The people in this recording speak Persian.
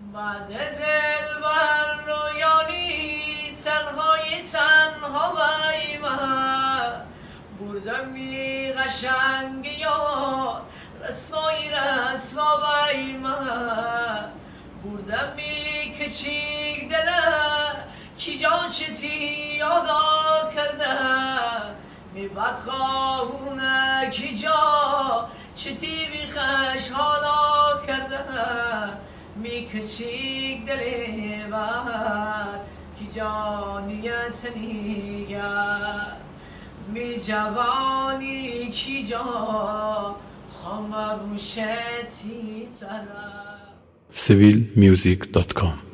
بعد دل بر رویانی تنها بای من بردم بی قشنگ یا رسوا بای من بردم بی کچیک دلم کی جان چتی یادا کرده می بدخواهونه کی جا چتی بی خش حالا کرده می کچیک دلی بر کی جانیت نیگر می جوانی کی جا خام روشتی تره civilmusic.com